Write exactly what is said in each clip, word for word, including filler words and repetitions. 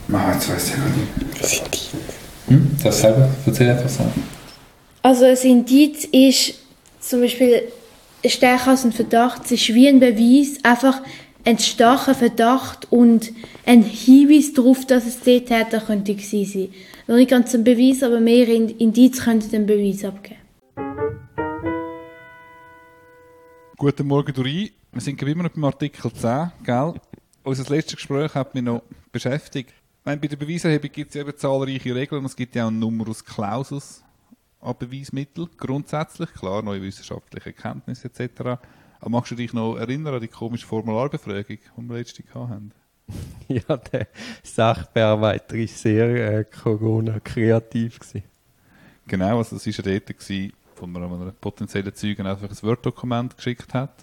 Ah, jetzt weiss ich gar nicht. Das Indiz. Hm? Das selber? Erzähl einfach so. Also ein Indiz ist zum Beispiel stärker als ein Verdacht. Es ist wie ein Beweis, einfach ein starker Verdacht und ein Hinweis darauf, dass es der Täter könnte gewesen sein. Noch nicht ganz ein Beweis, aber mehr Indiz könnten den Beweis abgeben. Guten Morgen, Dori. Wir sind immer noch beim Artikel zehn, gell? Unser letztes Gespräch hat mich noch beschäftigt. Ich meine, bei der Beweiserhebung gibt es ja eben zahlreiche Regeln. Es gibt ja auch einen Numerus Clausus an Beweismitteln. Grundsätzlich, klar, neue wissenschaftliche Erkenntnisse et cetera. Aber magst du dich noch erinnern an die komische Formularbefragung, die wir letztens hatten? Ja, der Sachbearbeiter war sehr äh, Corona-kreativ. Genau, also das war ja dort, gewesen, wo man einem potenziellen Zeugen einfach ein Word-Dokument geschickt hat.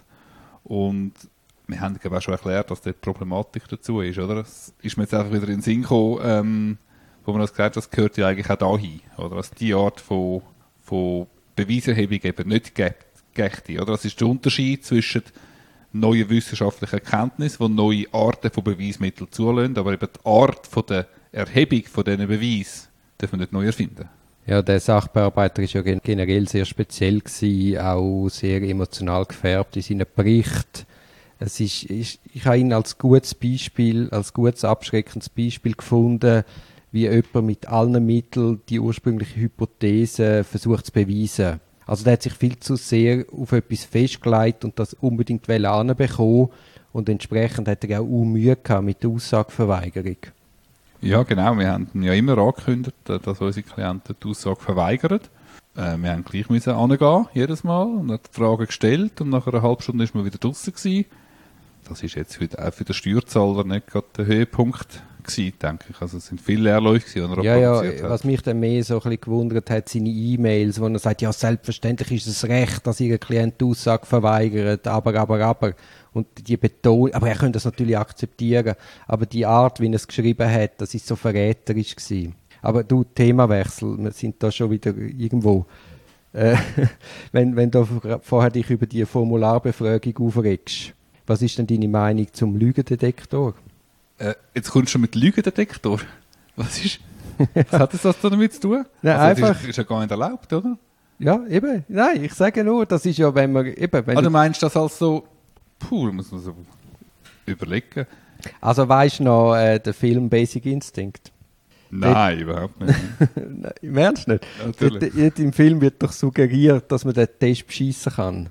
Und wir haben auch schon erklärt, dass dort die Problematik dazu ist, oder? Es ist mir jetzt einfach wieder in den Sinn gekommen, ähm, wo man das gesagt hat, das gehört ja eigentlich auch dahin, oder? Dass die Art von, von Beweiserhebung eben nicht gibt. Oder? Das ist der Unterschied zwischen neuen wissenschaftlichen Erkenntnissen, die neue Arten von Beweismitteln zulassen, aber eben die Art von der Erhebung von diesen Beweisen darf man nicht neu erfinden. Ja, der Sachbearbeiter war ja generell sehr speziell gewesen, auch sehr emotional gefärbt in seinen Berichten. Es ist, ist, ich habe ihn als gutes Beispiel, als gutes abschreckendes Beispiel gefunden, wie jemand mit allen Mitteln die ursprüngliche Hypothese versucht zu beweisen. Also der hat sich viel zu sehr auf etwas festgelegt und das unbedingt anbekommen und entsprechend hat er auch auch Mühe gehabt mit der Aussageverweigerung. Ja, genau. Wir haben ja immer angekündigt, dass unsere Klienten die Aussage verweigern. Äh, wir haben gleich müssen hingehen, jedes Mal, und hat die Frage gestellt und nach einer halben Stunde ist man wieder draussen gewesen. Das ist jetzt für, auch für den Steuerzahler nicht gerade der Höhepunkt gewesen, denke ich. Also es sind viele Leerläufe gewesen, die er ja, ja, was mich dann mehr so ein bisschen gewundert hat, seine E-Mails, wo er sagt, ja, selbstverständlich ist es recht, dass Ihr Klient die Aussage verweigert, aber, aber, aber. Und die Betonung, aber er könnte das natürlich akzeptieren, aber die Art, wie er es geschrieben hat, das ist so verräterisch gewesen. Aber du, Themawechsel, wir sind da schon wieder irgendwo. Äh, wenn, wenn du vorher dich über die Formularbefragung aufregst, was ist denn deine Meinung zum Lügendetektor? Äh, jetzt kommst du schon mit Lügendetektor. Was ist? Was hat das damit zu tun? Nein, also, einfach. Das ist, ist ja gar nicht erlaubt, oder? Ja, eben. Nein, ich sage nur, das ist ja, wenn man eben. Wenn ah, du meinst das als so. Puh, muss man so überlegen. Also weißt du noch äh, den Film Basic Instinct? Nein, dort, überhaupt nicht. Nein, im Ernst nicht? Natürlich. Dort, dort im Film wird doch suggeriert, dass man den Test beschissen kann.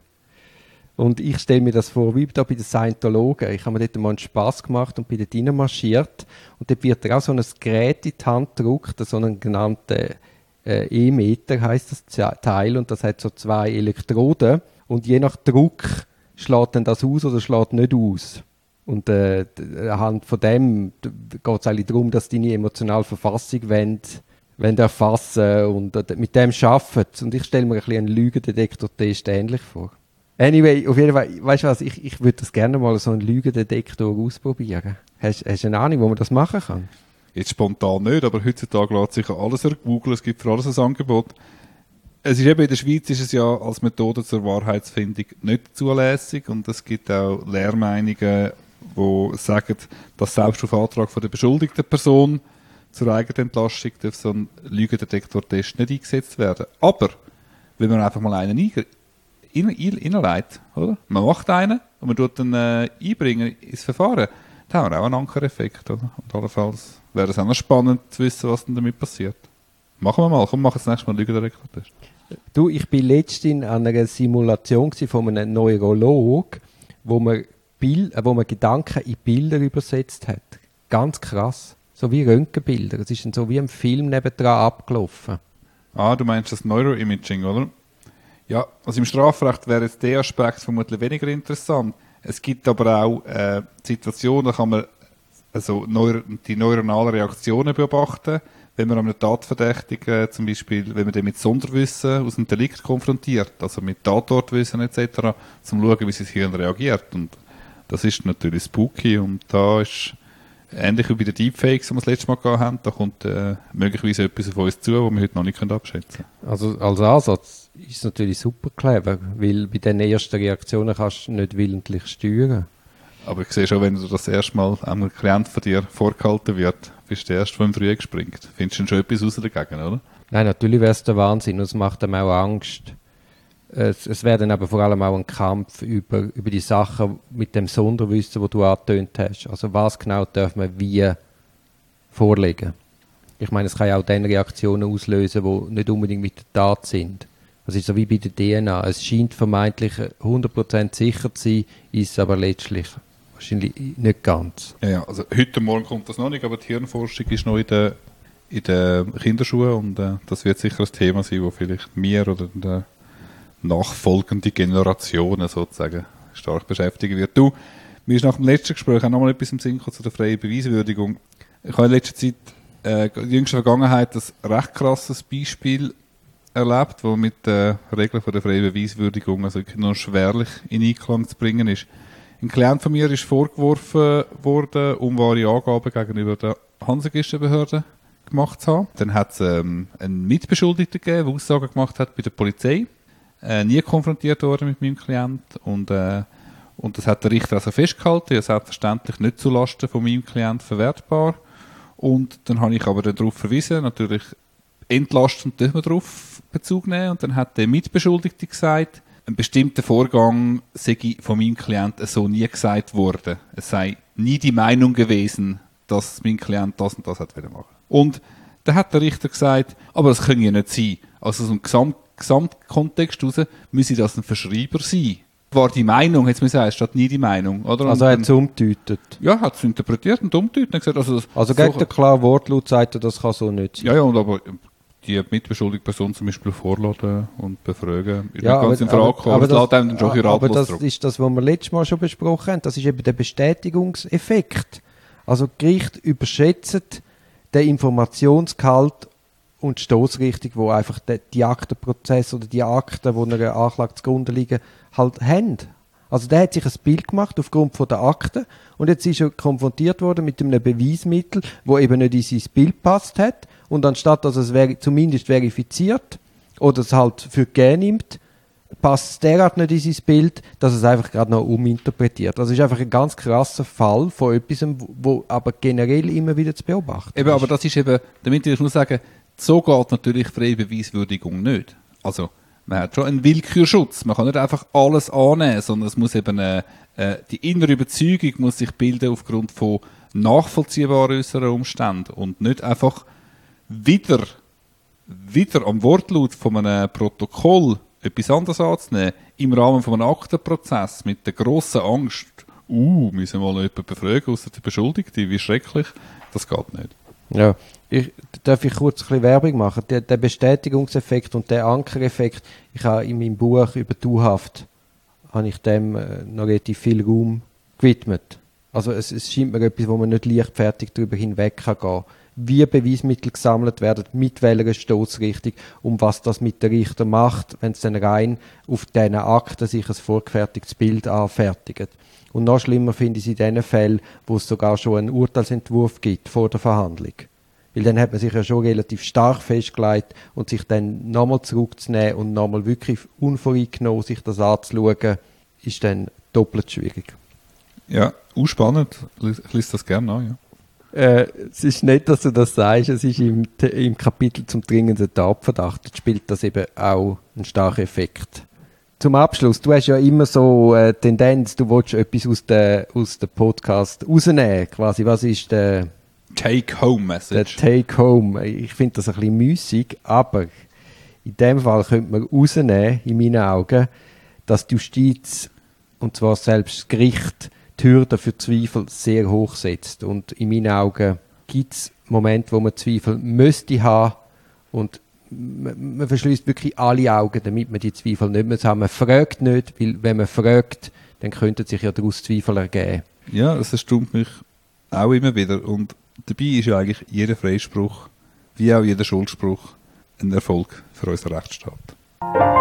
Und ich stelle mir das vor, wie da bei den Scientologen. Ich habe mir dort mal einen Spass gemacht und bin dort reinmarschiert. Und dort wird auch so ein Gerät in die Hand gedrückt, so einen genannten äh, E-Meter heisst das Teil. Und das hat so zwei Elektroden. Und je nach Druck schlägt dann das aus oder schlägt nicht aus. Und äh, anhand von dem geht es eigentlich darum, dass deine emotionale Verfassung wollen, wollen erfassen und äh, mit dem arbeiten. Und ich stelle mir ein bisschen einen Lügendetektor-Test ähnlich vor. Anyway, auf jeden Fall, weißt du was, ich, ich würde das gerne mal so einen Lügendetektor ausprobieren. Hast, hast du eine Ahnung, wo man das machen kann? Jetzt spontan nicht, aber heutzutage lässt sich alles ergoogeln, es gibt für alles ein Angebot. Es ist eben, in der Schweiz ist es ja als Methode zur Wahrheitsfindung nicht zulässig und es gibt auch Lehrmeinungen, die sagen, dass selbst auf Antrag von der beschuldigten Person zur Eigenentlastung darf so ein Lügendetektor-Test nicht eingesetzt werden. Aber, wenn man einfach mal einen einlegt, Innerleit, oder? Man macht einen und man tut dann äh, einbringen ins Verfahren. Da haben wir auch einen Ankereffekt, oder? Und allenfalls wäre es auch noch spannend zu wissen, was denn damit passiert. Machen wir mal, komm, mach das nächste Mal einen Lügendetektor-Test. Du, ich bin letztens an einer Simulation von einem Neurolog, wo man, Bild, äh, wo man Gedanken in Bilder übersetzt hat. Ganz krass. So wie Röntgenbilder. Es ist dann so wie im Film nebendran abgelaufen. Ah, du meinst das Neuroimaging, oder? Ja, also im Strafrecht wäre jetzt der Aspekt vermutlich weniger interessant. Es gibt aber auch äh, Situationen, da kann man also neur die neuronalen Reaktionen beobachten, wenn man einen Tatverdächtigen, zum Beispiel, wenn man den mit Sonderwissen aus dem Delikt konfrontiert, also mit Tatortwissen et cetera, um zu schauen, wie sein Hirn reagiert. Und das ist natürlich spooky und da ist ähnlich wie bei den Deepfakes, die wir das letzte Mal gehabt haben, da kommt äh, möglicherweise etwas auf uns zu, was wir heute noch nicht abschätzen können. Also als Ansatz ist es natürlich super clever, weil bei den ersten Reaktionen kannst du nicht willentlich steuern. Aber ich sehe schon, wenn du das erste Mal einem Klient von dir vorgehalten wird, bist der Erste, der im Dreieck springt. Findest du denn schon etwas raus dagegen, oder? Nein, natürlich wäre es der Wahnsinn und es macht einem auch Angst. Es, es wäre dann aber vor allem auch ein Kampf über, über die Sachen mit dem Sonderwissen, das du angetönt hast. Also was genau darf man wie vorlegen? Ich meine, es kann ja auch dann Reaktionen auslösen, die nicht unbedingt mit der Tat sind. Das ist so wie bei der D N A. Es scheint vermeintlich hundert Prozent sicher zu sein, ist es aber letztlich wahrscheinlich nicht ganz. Ja, ja, also heute Morgen kommt das noch nicht, aber die Hirnforschung ist noch in den in den Kinderschuhen und äh, das wird sicher ein Thema sein, das vielleicht mir oder die nachfolgende Generationen sozusagen stark beschäftigen wird. Du, mir ist nach dem letzten Gespräch auch noch mal etwas im Sinn gekommen zu der freien Beweiswürdigung. Ich habe in letzter Zeit äh, in der jüngsten Vergangenheit ein recht krasses Beispiel erlebt, das mit den Regeln von der freien Beweiswürdigung also nur schwerlich in Einklang zu bringen ist. Ein Klient von mir ist vorgeworfen worden, unwahre Angaben gegenüber der Hansegistenbehörde gemacht zu haben. Dann hat es ähm, einen Mitbeschuldigten gegeben, der Aussagen gemacht hat bei der Polizei. Äh, nie konfrontiert worden mit meinem Klient und, äh, und das hat der Richter also festgehalten, ja selbstverständlich nicht zulasten von meinem Klient verwertbar. Und dann habe ich aber darauf verwiesen, natürlich entlastend dürfen wir darauf Bezug nehmen und dann hat der Mitbeschuldigte gesagt, ein bestimmter Vorgang sei von meinem Klient so nie gesagt worden. Es sei nie die Meinung gewesen, dass mein Klient das und das hat machen wollen. Und dann hat der Richter gesagt, aber das kann ja nicht sein. Also aus dem Gesamt Gesamtkontext heraus müsse das ein Verschreiber sein. War die Meinung, jetzt muss ich sagen, statt nie die Meinung. Oder? Also er hat es umgedeutet? Ja, hat es interpretiert und umgedeutet. Gesagt, also also so, gegen den klaren Wortlaut sagt er, das kann so nicht sein. Ja, ja, und aber die mitbeschuldigte Person zum Beispiel vorladen und befragen, ist ja, nicht ganz aber, in Frage gekommen. Aber, aber, das, das, aber das ist das, was wir letztes Mal schon besprochen haben. Das ist eben der Bestätigungseffekt. Also Gericht überschätzen den Informationsgehalt und die Stossrichtung, wo einfach die, die Aktenprozess oder die Akten, die einer Anklage zugrunde liegen, halt haben. Also der hat sich ein Bild gemacht aufgrund von der Akten und jetzt ist er konfrontiert worden mit einem Beweismittel, wo eben nicht in sein Bild passt hat und anstatt dass es ver- zumindest verifiziert oder es halt für gegeben nimmt, passt es derart nicht in sein Bild, dass es einfach gerade noch uminterpretiert. Das ist einfach ein ganz krasser Fall von etwas, wo aber generell immer wieder zu beobachten eben, ist. aber das ist eben, damit ich nur sagen, so geht natürlich freie Beweiswürdigung nicht. Also, man hat schon einen Willkürschutz. Man kann nicht einfach alles annehmen, sondern es muss eben eine, äh, die innere Überzeugung muss sich bilden aufgrund von nachvollziehbaren äußeren Umständen und nicht einfach wieder, wieder am Wortlaut von einem Protokoll etwas anderes anzunehmen, im Rahmen von einem Aktenprozess mit der grossen Angst, uh, müssen wir mal jemanden befragen, ausser der Beschuldigte, wie schrecklich, das geht nicht. Ja, ich, darf ich kurz ein bisschen Werbung machen? Der, der Bestätigungseffekt und der Ankereffekt, ich habe in meinem Buch über die U-Haft, habe ich dem äh, noch relativ viel Raum gewidmet. Also es, es scheint mir etwas, wo man nicht leichtfertig darüber hinweg kann gehen. Wie Beweismittel gesammelt werden, mit welcher Stossrichtung und was das mit der Richter macht, wenn es dann rein auf diesen Akten sich ein vorgefertigtes Bild anfertigt. Und noch schlimmer finde ich es in den Fällen, wo es sogar schon einen Urteilsentwurf gibt vor der Verhandlung. Weil dann hat man sich ja schon relativ stark festgelegt und sich dann nochmal zurückzunehmen und nochmal wirklich unvoreingenommen sich das anzuschauen, ist dann doppelt schwierig. Ja, auch spannend. Ich lese das gerne an, ja. Äh, es ist nicht, dass du das sagst, es ist im, im Kapitel zum dringenden Tatverdacht, dort spielt das eben auch einen starken Effekt. Zum Abschluss, du hast ja immer so eine äh, Tendenz, du willst etwas aus dem aus der Podcast rausnehmen, quasi, was ist der Take-Home-Message? Der Take-Home, ich finde das ein bisschen müßig, aber in dem Fall könnte man rausnehmen, in meinen Augen, dass die Justiz, und zwar selbst das Gericht, die Hürde für Zweifel sehr hoch setzt. Und in meinen Augen gibt es Momente, wo man Zweifel müsste haben und man, man verschließt wirklich alle Augen, damit man die Zweifel nicht mehr haben. Man fragt nicht, weil wenn man fragt, dann könnten sich ja daraus Zweifel ergeben. Ja, das erstaunt mich auch immer wieder. Und dabei ist ja eigentlich jeder Freispruch, wie auch jeder Schuldspruch, ein Erfolg für unseren Rechtsstaat.